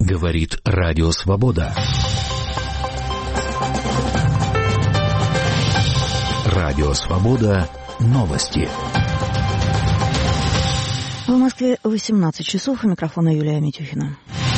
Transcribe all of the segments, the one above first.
Говорит Радио Свобода. Радио Свобода. Новости. В Москве 18 часов. У микрофона Юлия Митюхина.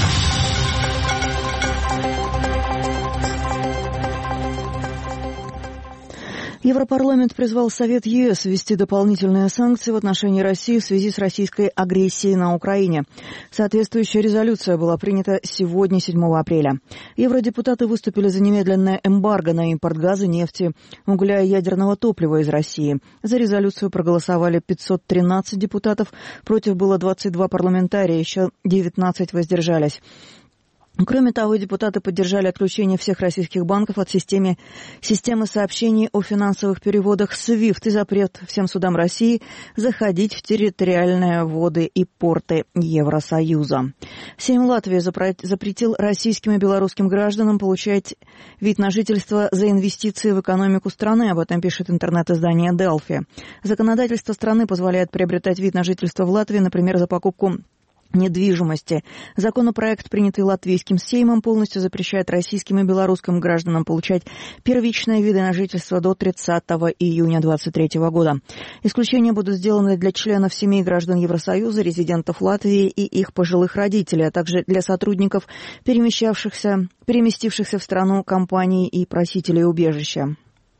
Европарламент призвал Совет ЕС ввести дополнительные санкции в отношении России в связи с российской агрессией на Украине. Соответствующая резолюция была принята сегодня, 7 апреля. Евродепутаты выступили за немедленное эмбарго на импорт газа, нефти, угля и ядерного топлива из России. За резолюцию проголосовали 513 депутатов, против было 22 парламентария, еще 19 воздержались. Кроме того, депутаты поддержали отключение всех российских банков от системы сообщений о финансовых переводах SWIFT и запрет всем судам России заходить в территориальные воды и порты Евросоюза. Сейм Латвии запретил российским и белорусским гражданам получать вид на жительство за инвестиции в экономику страны. Об этом пишет интернет-издание Delphi. Законодательство страны позволяет приобретать вид на жительство в Латвии, например, за покупку недвижимости. Законопроект, принятый Латвийским Сеймом, полностью запрещает российским и белорусским гражданам получать первичные виды на жительство до 30 июня 2023 года. Исключения будут сделаны для членов семей граждан Евросоюза, резидентов Латвии и их пожилых родителей, а также для сотрудников, переместившихся в страну компаний и просителей убежища.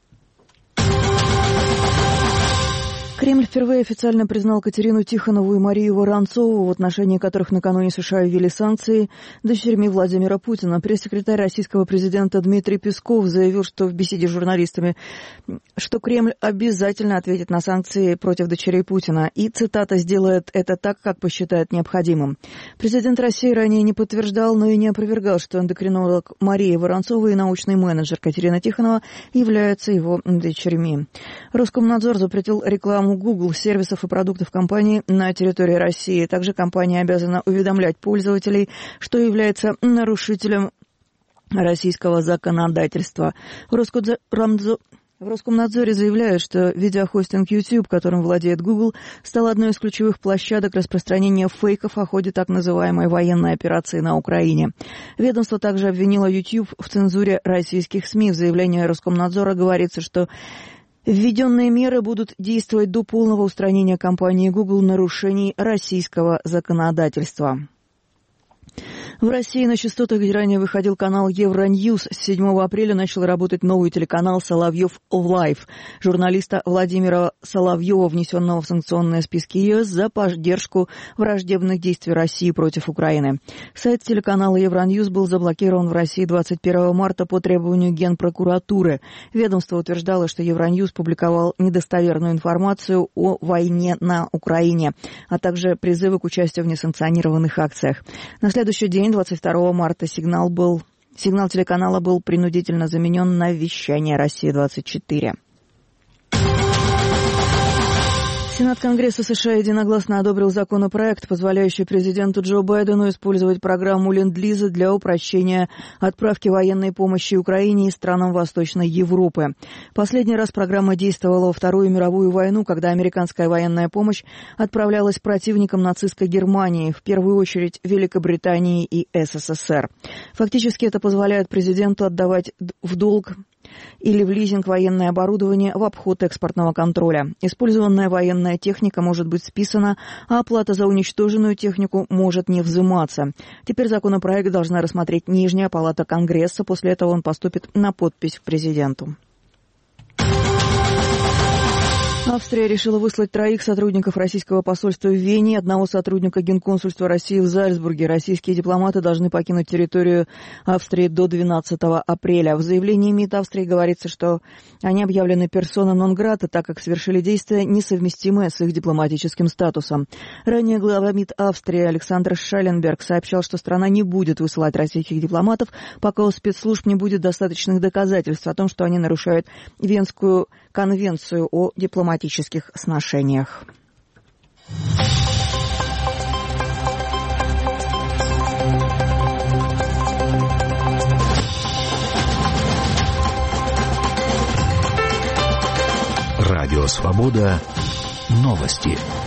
Кремль впервые официально признал Катерину Тихонову и Марию Воронцову, в отношении которых накануне США ввели санкции, дочерьми Владимира Путина. Пресс-секретарь российского президента Дмитрий Песков заявил, что в беседе с журналистами, что Кремль обязательно ответит на санкции против дочерей Путина и, цитата, «сделает это так, как посчитает необходимым». Президент России ранее не подтверждал, но и не опровергал, что эндокринолог Мария Воронцова и научный менеджер Катерина Тихонова являются его дочерьми. Роскомнадзор запретил рекламу Google, сервисов и продуктов компании на территории России. Также компания обязана уведомлять пользователей, что является нарушителем российского законодательства. В Роскомнадзоре заявляют, что видеохостинг YouTube, которым владеет Google, стал одной из ключевых площадок распространения фейков о ходе так называемой военной операции на Украине. Ведомство также обвинило YouTube в цензуре российских СМИ. В заявлении Роскомнадзора говорится, что введенные меры будут действовать до полного устранения компании Google нарушений российского законодательства. В России на частотах, где ранее выходил канал Евроньюз, с 7 апреля начал работать новый телеканал «Соловьев Лайв» журналиста Владимира Соловьева, внесенного в санкционные списки ЕС за поддержку враждебных действий России против Украины. Сайт телеканала Евроньюз был заблокирован в России 21 марта по требованию Генпрокуратуры. Ведомство утверждало, что Евроньюз публиковал недостоверную информацию о войне на Украине, а также призывы к участию в несанкционированных акциях. На следующий день, 22 марта, сигнал телеканала был принудительно заменен на вещание «Россия-24». Сенат Конгресса США единогласно одобрил законопроект, позволяющий президенту Джо Байдену использовать программу Ленд-Лиза для упрощения отправки военной помощи Украине и странам Восточной Европы. Последний раз программа действовала во Вторую мировую войну, когда американская военная помощь отправлялась противникам нацистской Германии, в первую очередь Великобритании и СССР. Фактически это позволяет президенту отдавать в долг или в лизинг военное оборудование в обход экспортного контроля. Использованная военная техника может быть списана, а оплата за уничтоженную технику может не взиматься. Теперь законопроект должна рассмотреть Нижняя палата Конгресса. После этого он поступит на подпись к президенту. Австрия решила выслать 3 сотрудников российского посольства в Вене и 1 сотрудника Генконсульства России в Зальцбурге. Российские дипломаты должны покинуть территорию Австрии до 12 апреля. В заявлении МИД Австрии говорится, что они объявлены персона нон-грата, так как совершили действия, несовместимые с их дипломатическим статусом. Ранее глава МИД Австрии Александр Шалленберг сообщал, что страна не будет высылать российских дипломатов, пока у спецслужб не будет достаточных доказательств о том, что они нарушают Венскую конвенцию о дипломатических сношениях. Радио Свобода. Новости.